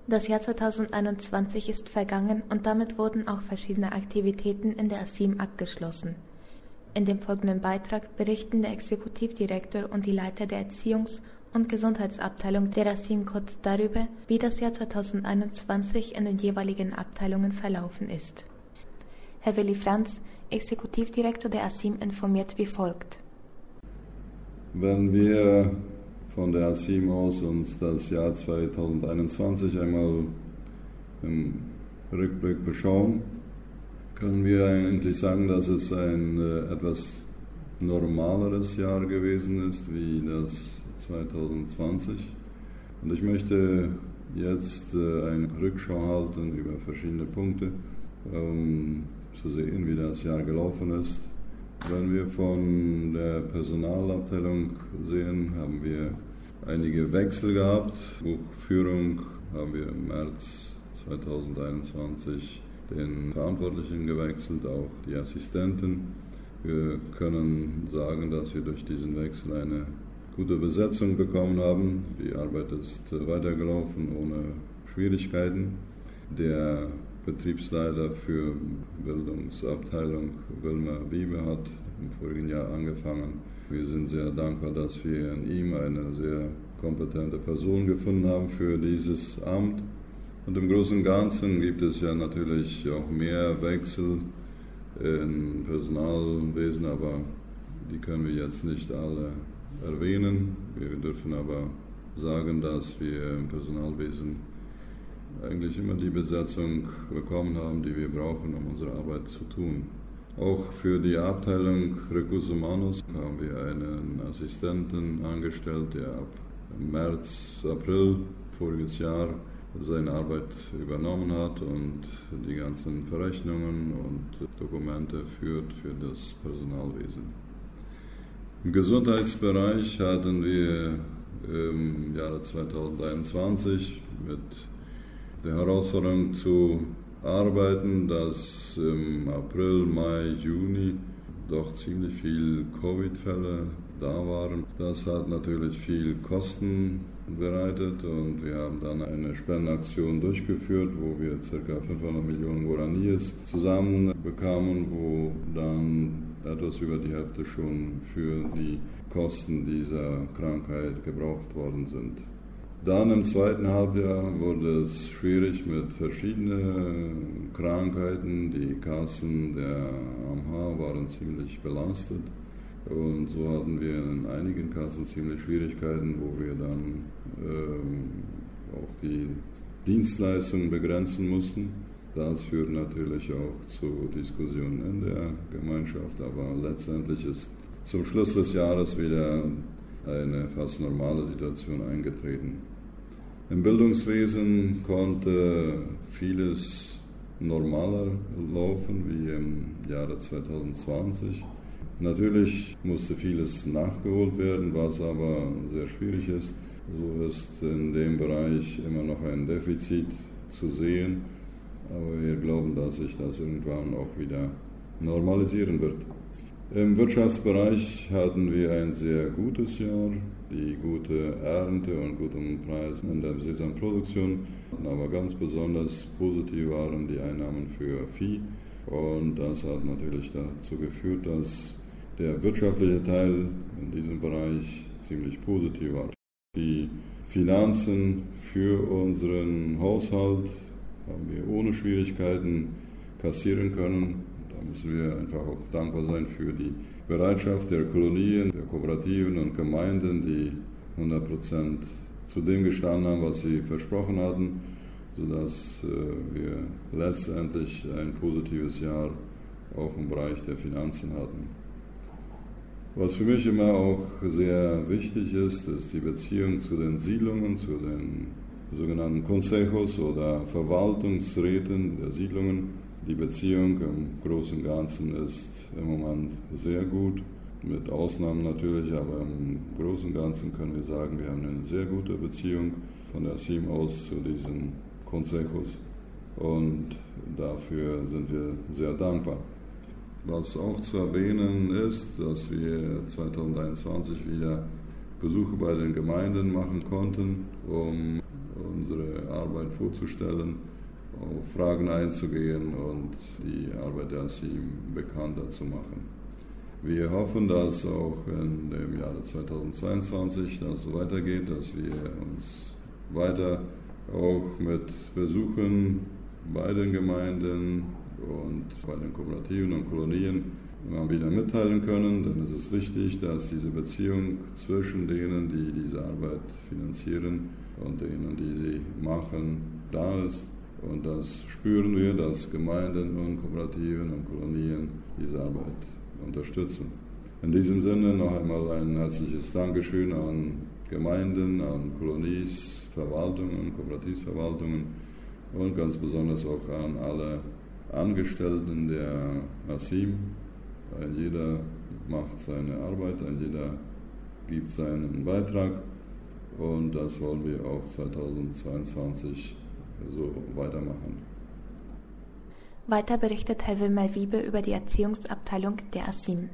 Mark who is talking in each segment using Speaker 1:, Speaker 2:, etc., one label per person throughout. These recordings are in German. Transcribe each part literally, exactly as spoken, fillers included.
Speaker 1: Das Jahr zweitausendeinundzwanzig ist vergangen und damit wurden auch verschiedene Aktivitäten in der A S I M abgeschlossen. In dem folgenden Beitrag berichten der Exekutivdirektor und die Leiter der Erziehungs- und Gesundheitsabteilung der A S I M kurz darüber, wie das Jahr zweitausendeinundzwanzig in den jeweiligen Abteilungen verlaufen ist. Herr Willi Franz, Exekutivdirektor der A S I M, informiert wie folgt.
Speaker 2: Wenn wir von der A S I M aus uns das Jahr zweitausendeinundzwanzig einmal im Rückblick beschauen, können wir eigentlich sagen, dass es ein äh, etwas normaleres Jahr gewesen ist wie das zweitausendzwanzig. Und ich möchte jetzt äh, eine Rückschau halten über verschiedene Punkte, um zu sehen, wie das Jahr gelaufen ist. Wenn wir von der Personalabteilung sehen, haben wir einige Wechsel gehabt. Buchführung haben wir im März zweitausendeinundzwanzig den Verantwortlichen gewechselt, auch die Assistenten. Wir können sagen, dass wir durch diesen Wechsel eine gute Besetzung bekommen haben. Die Arbeit ist weitergelaufen ohne Schwierigkeiten. Der Betriebsleiter für Bildungsabteilung Wilmer Wiebe hat im vorigen Jahr angefangen. Wir sind sehr dankbar, dass wir in ihm eine sehr kompetente Person gefunden haben für dieses Amt. Und im Großen und Ganzen gibt es ja natürlich auch mehr Wechsel im Personalwesen, aber die können wir jetzt nicht alle erwähnen. Wir dürfen aber sagen, dass wir im Personalwesen eigentlich immer die Besetzung bekommen haben, die wir brauchen, um unsere Arbeit zu tun. Auch für die Abteilung Recursus Humanos haben wir einen Assistenten angestellt, der ab März, April voriges Jahr seine Arbeit übernommen hat und die ganzen Verrechnungen und Dokumente führt für das Personalwesen. Im Gesundheitsbereich hatten wir im Jahre zweitausendeinundzwanzig mit der Herausforderung zu arbeiten, dass im April, Mai, Juni doch ziemlich viele Covid-Fälle da waren. Das hat natürlich viel Kosten bereitet und wir haben dann eine Spendenaktion durchgeführt, wo wir ca. fünfhundert Millionen Guaraníes zusammenbekamen, wo dann etwas über die Hälfte schon für die Kosten dieser Krankheit gebraucht worden sind. Dann im zweiten Halbjahr wurde es schwierig mit verschiedenen Krankheiten. Die Kassen der A M H waren ziemlich belastet und so hatten wir in einigen Kassen ziemlich Schwierigkeiten, wo wir dann äh, auch die Dienstleistungen begrenzen mussten. Das führt natürlich auch zu Diskussionen in der Gemeinschaft, aber letztendlich ist zum Schluss des Jahres wieder eine fast normale Situation eingetreten. Im Bildungswesen konnte vieles normaler laufen wie im Jahre zweitausendzwanzig. Natürlich musste vieles nachgeholt werden, was aber sehr schwierig ist. So ist in dem Bereich immer noch ein Defizit zu sehen, aber wir glauben, dass sich das irgendwann auch wieder normalisieren wird. Im Wirtschaftsbereich hatten wir ein sehr gutes Jahr, die gute Ernte und guten Preis in der Sesamproduktion, aber ganz besonders positiv waren die Einnahmen für Vieh und das hat natürlich dazu geführt, dass der wirtschaftliche Teil in diesem Bereich ziemlich positiv war. Die Finanzen für unseren Haushalt haben wir ohne Schwierigkeiten kassieren können. Da müssen wir einfach auch dankbar sein für die Bereitschaft der Kolonien, der Kooperativen und Gemeinden, die hundert Prozent zu dem gestanden haben, was sie versprochen hatten, sodass äh, wir letztendlich ein positives Jahr auch im Bereich der Finanzen hatten. Was für mich immer auch sehr wichtig ist, ist die Beziehung zu den Siedlungen, zu den sogenannten Consejos oder Verwaltungsräten der Siedlungen. Die Beziehung im Großen und Ganzen ist im Moment sehr gut, mit Ausnahmen natürlich, aber im Großen und Ganzen können wir sagen, wir haben eine sehr gute Beziehung von der A S I M aus zu diesen Consejos und dafür sind wir sehr dankbar. Was auch zu erwähnen ist, dass wir zweitausendeinundzwanzig wieder Besuche bei den Gemeinden machen konnten, um unsere Arbeit vorzustellen, auf Fragen einzugehen und die Arbeit der Asim bekannter zu machen. Wir hoffen, dass auch in dem Jahre zweitausendzweiundzwanzig das so weitergeht, dass wir uns weiter auch mit Besuchen bei den Gemeinden und bei den Kooperativen und Kolonien immer wieder mitteilen können, denn es ist wichtig, dass diese Beziehung zwischen denen, die diese Arbeit finanzieren und denen, die sie machen, da ist. Und das spüren wir, dass Gemeinden und Kooperativen und Kolonien diese Arbeit unterstützen. In diesem Sinne noch einmal ein herzliches Dankeschön an Gemeinden, an Kolonies, Verwaltungen, Kooperativverwaltungen und ganz besonders auch an alle Angestellten der Asim. Ein jeder macht seine Arbeit, ein jeder gibt seinen Beitrag und das wollen wir auch zweitausendzweiundzwanzig so weitermachen.
Speaker 1: Weiter berichtet Herr Wilmer-Wiebe über die Erziehungsabteilung der Asim.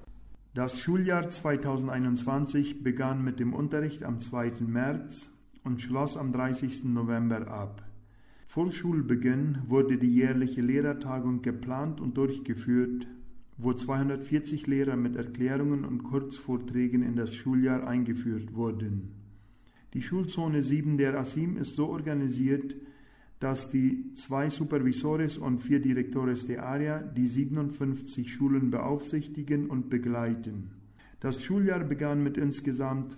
Speaker 3: Das Schuljahr zweitausendeinundzwanzig begann mit dem Unterricht am zweiten März und schloss am dreißigsten November ab. Vor Schulbeginn wurde die jährliche Lehrertagung geplant und durchgeführt, wo zweihundertvierzig Lehrer mit Erklärungen und Kurzvorträgen in das Schuljahr eingeführt wurden. Die Schulzone sieben der Asim ist so organisiert, dass die zwei Supervisores und vier Directores de Área die siebenundfünfzig Schulen beaufsichtigen und begleiten. Das Schuljahr begann mit insgesamt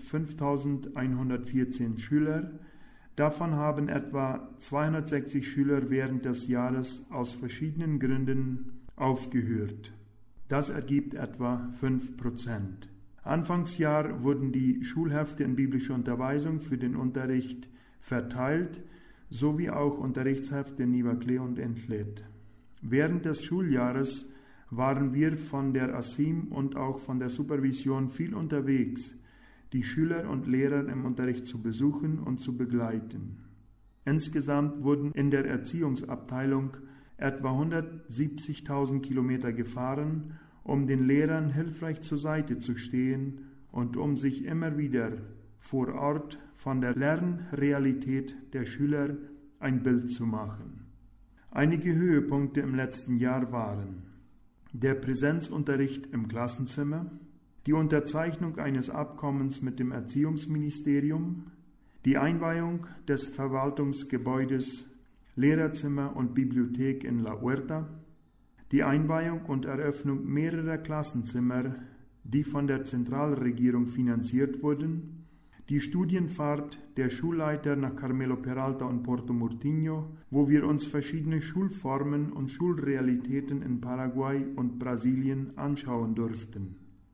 Speaker 3: fünftausendeinhundertvierzehn Schülern. Davon haben etwa zweihundertsechzig Schüler während des Jahres aus verschiedenen Gründen aufgehört. Das ergibt etwa fünf Prozent. Anfangsjahr wurden die Schulhefte in biblischer Unterweisung für den Unterricht verteilt, sowie auch Unterrichtshefte in Nivakle und Entlet. Während des Schuljahres waren wir von der Asim und auch von der Supervision viel unterwegs, die Schüler und Lehrer im Unterricht zu besuchen und zu begleiten. Insgesamt wurden in der Erziehungsabteilung etwa hundertsiebzigtausend Kilometer gefahren, um den Lehrern hilfreich zur Seite zu stehen und um sich immer wieder vor Ort von der Lernrealität der Schüler ein Bild zu machen. Einige Höhepunkte im letzten Jahr waren der Präsenzunterricht im Klassenzimmer, die Unterzeichnung eines Abkommens mit dem Erziehungsministerium, die Einweihung des Verwaltungsgebäudes Lehrerzimmer und Bibliothek in La Huerta, die Einweihung und Eröffnung mehrerer Klassenzimmer, die von der Zentralregierung finanziert wurden, die Studienfahrt der Schulleiter nach Carmelo Peralta und Porto Murtinho, wo wir uns verschiedene Schulformen und Schulrealitäten in Paraguay und Brasilien anschauen durften.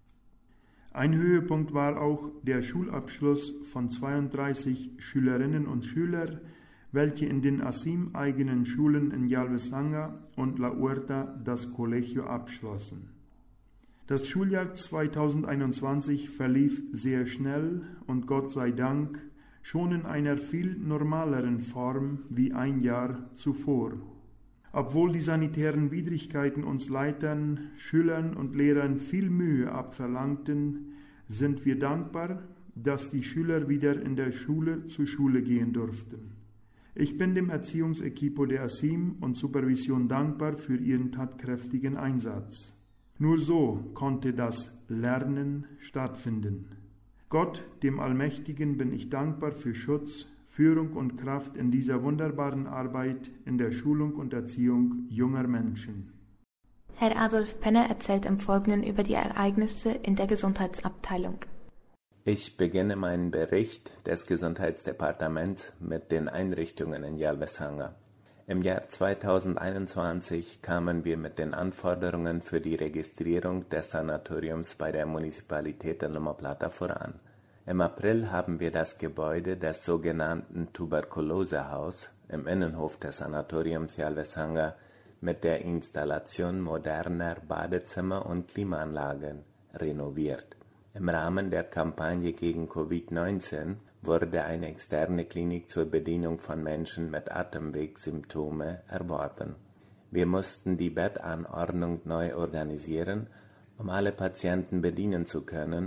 Speaker 3: Ein Höhepunkt war auch der Schulabschluss von zweiunddreißig Schülerinnen und Schülern, welche in den Asim-eigenen Schulen in Yalvesanga und La Huerta das Colegio abschlossen. Das Schuljahr zweitausendeinundzwanzig verlief sehr schnell und Gott sei Dank schon in einer viel normaleren Form wie ein Jahr zuvor. Obwohl die sanitären Widrigkeiten uns Leitern, Schülern und Lehrern viel Mühe abverlangten, sind wir dankbar, dass die Schüler wieder in der Schule zur Schule gehen durften. Ich bin dem Erziehungsequipo der Asim und Supervision dankbar für ihren tatkräftigen Einsatz. Nur so konnte das Lernen stattfinden. Gott, dem Allmächtigen, bin ich dankbar für Schutz, Führung und Kraft in dieser wunderbaren Arbeit in der Schulung und Erziehung junger Menschen.
Speaker 1: Herr Adolf Penner erzählt im Folgenden über die Ereignisse in der Gesundheitsabteilung.
Speaker 4: Ich beginne meinen Bericht des Gesundheitsdepartements mit den Einrichtungen in Yalvesanga. Im Jahr zweitausendeinundzwanzig kamen wir mit den Anforderungen für die Registrierung des Sanatoriums bei der Municipalität de Loma Plata voran. Im April haben wir das Gebäude des sogenannten Tuberkulosehaus im Innenhof des Sanatoriums Yalvesanga mit der Installation moderner Badezimmer und Klimaanlagen renoviert. Im Rahmen der Kampagne gegen Covid neunzehn wurde eine externe Klinik zur Bedienung von Menschen mit Atemwegssymptomen erworben. Wir mussten die Bettanordnung neu organisieren, um alle Patienten bedienen zu können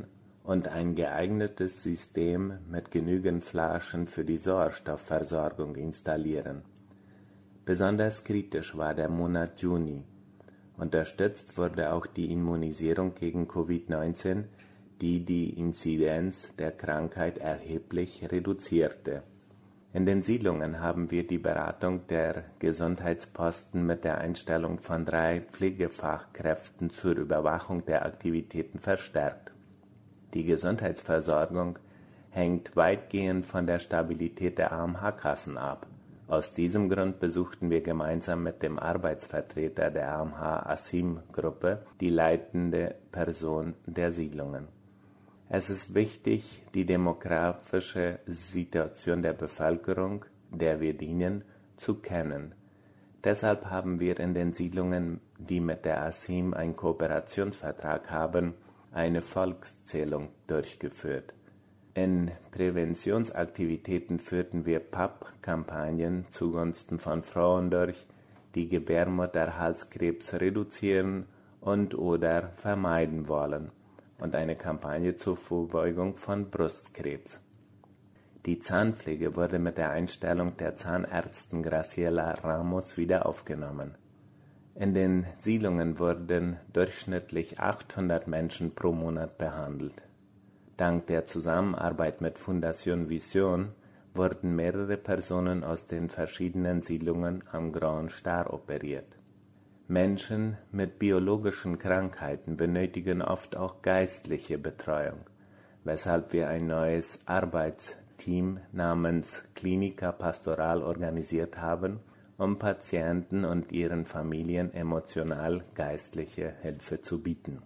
Speaker 4: und ein geeignetes System mit genügend Flaschen für die Sauerstoffversorgung installieren. Besonders kritisch war der Monat Juni. Unterstützt wurde auch die Immunisierung gegen Covid neunzehn, die die Inzidenz der Krankheit erheblich reduzierte. In den Siedlungen haben wir die Beratung der Gesundheitsposten mit der Einstellung von drei Pflegefachkräften zur Überwachung der Aktivitäten verstärkt. Die Gesundheitsversorgung hängt weitgehend von der Stabilität der A M H-Kassen ab. Aus diesem Grund besuchten wir gemeinsam mit dem Arbeitsvertreter der A M H-Asim-Gruppe die leitende Person der Siedlungen. Es ist wichtig, die demografische Situation der Bevölkerung, der wir dienen, zu kennen. Deshalb haben wir in den Siedlungen, die mit der Asim einen Kooperationsvertrag haben, eine Volkszählung durchgeführt. In Präventionsaktivitäten führten wir P A P-Kampagnen zugunsten von Frauen durch, die Gebärmutterhalskrebs reduzieren und oder vermeiden wollen, und eine Kampagne zur Vorbeugung von Brustkrebs. Die Zahnpflege wurde mit der Einstellung der Zahnärztin Graciela Ramos wieder aufgenommen. In den Siedlungen wurden durchschnittlich achthundert Menschen pro Monat behandelt. Dank der Zusammenarbeit mit Fundación Visión wurden mehrere Personen aus den verschiedenen Siedlungen am Grauen Star operiert. Menschen mit biologischen Krankheiten benötigen oft auch geistliche Betreuung, weshalb wir ein neues Arbeitsteam namens Clínica Pastoral organisiert haben, um Patienten und ihren Familien emotional-geistliche Hilfe zu bieten.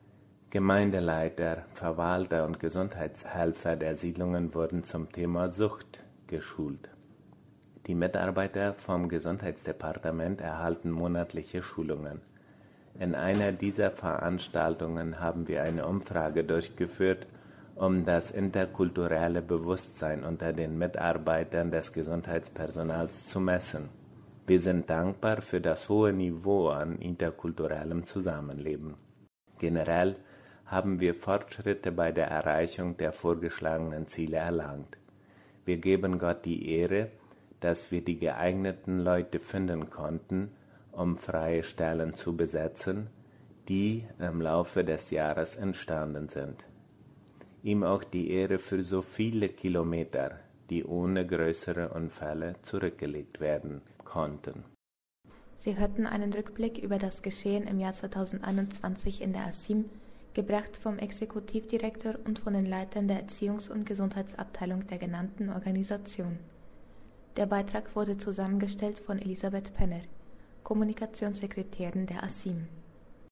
Speaker 4: Gemeindeleiter, Verwalter und Gesundheitshelfer der Siedlungen wurden zum Thema Sucht geschult. Die Mitarbeiter vom Gesundheitsdepartement erhalten monatliche Schulungen. In einer dieser Veranstaltungen haben wir eine Umfrage durchgeführt, um das interkulturelle Bewusstsein unter den Mitarbeitern des Gesundheitspersonals zu messen. Wir sind dankbar für das hohe Niveau an interkulturellem Zusammenleben. Generell haben wir Fortschritte bei der Erreichung der vorgeschlagenen Ziele erlangt. Wir geben Gott die Ehre, dass wir die geeigneten Leute finden konnten, um freie Stellen zu besetzen, die im Laufe des Jahres entstanden sind. Ihm auch die Ehre für so viele Kilometer, die ohne größere Unfälle zurückgelegt werden konnten.
Speaker 1: Sie hörten einen Rückblick über das Geschehen im Jahr zweitausendeinundzwanzig in der Asim, gebracht vom Exekutivdirektor und von den Leitern der Erziehungs- und Gesundheitsabteilung der genannten Organisation. Der Beitrag wurde zusammengestellt von Elisabeth Penner, Kommunikationssekretärin der Asim.